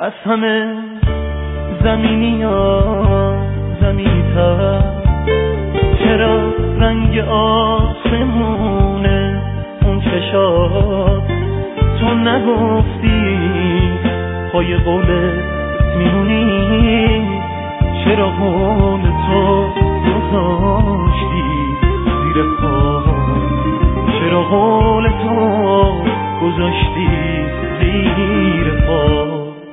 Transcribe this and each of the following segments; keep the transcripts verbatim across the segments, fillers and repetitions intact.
از همه زمینی یا زمین‌تر، چرا رنگ آسمونه اون چشات تو نگفتی پای قولت میمونی، چرا قول تو گذاشتی زیر پا، چرا قول تو گذاشتی زیر پا.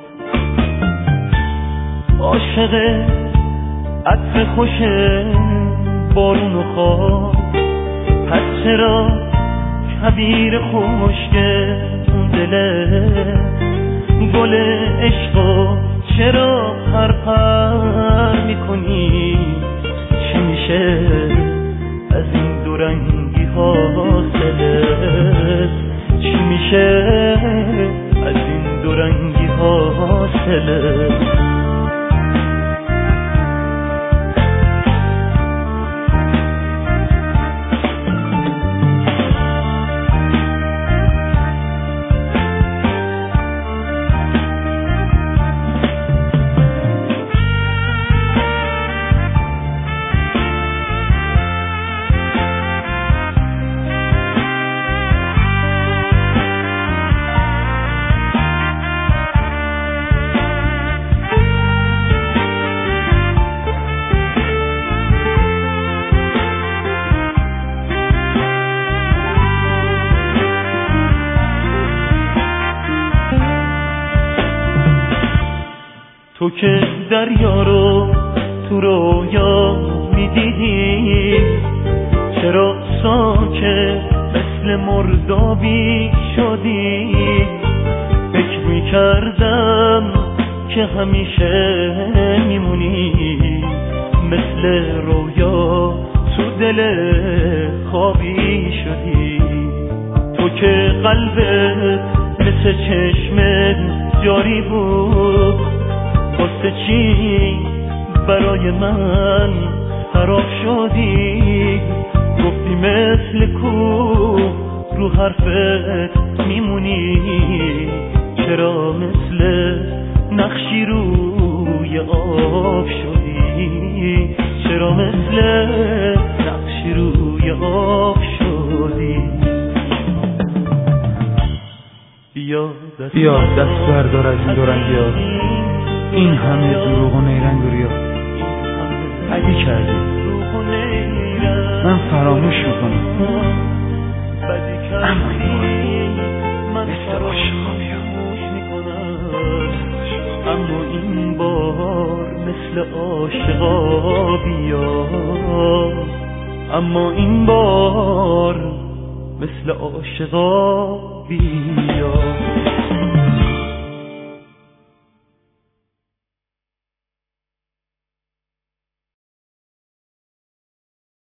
عاشق عطر خوش بارون و خواب، پس چرا کبیر خشک اون دله گل عشقو چرا پرپر میکنی؟ چی میشه از این دو رنگی حاصله؟ چی میشه از این دو رنگی حاصله؟ تو که دریا رو تو رویا میدیدی، چرا ساکت مثل مردابی شدی؟ فکر میکردم که همیشه میمونی، مثل رویا تو دل خوابی شدی. تو که قلبت مثل چشمت جاری بود، واسه چی برای من خراب شدی؟ گفتی مثل کو رو حرفت میمونی، چرا مثل نقشی روی آب شدی؟ چرا مثل نقشی روی آب شدی؟ بیا دست, بیا دست بردار از این دو رنگی ها، این همه دروغ و نیرنگ و ریا بدی کردی، من فراموش میکنم، اما این بار مثل عاشقا بیا، اما این بار مثل عاشقا بیا، اما این بار مثل عاشقا بیا.